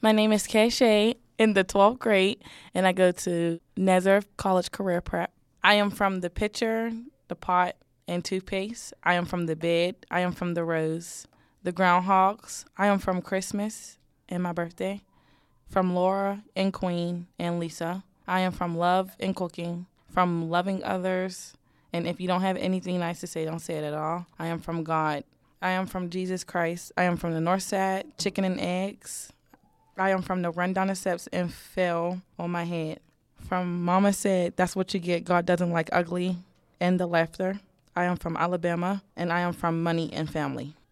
My name is Kashay in the 12th grade, and I go to Nazareth College Career Prep. I am from the pitcher, the pot, and toothpaste. I am from the bed. I am from the rose, the groundhogs. I am from Christmas and my birthday, from Laura and Queen and Lisa. I am from love and cooking, from loving others. And if you don't have anything nice to say, don't say it at all. I am from God. I am from Jesus Christ. I am from the north side, chicken and eggs. I am from the run down the steps and fell on my head. From Mama said, that's what you get. God doesn't like ugly, and the laughter. I am from Alabama, and I am from money and family.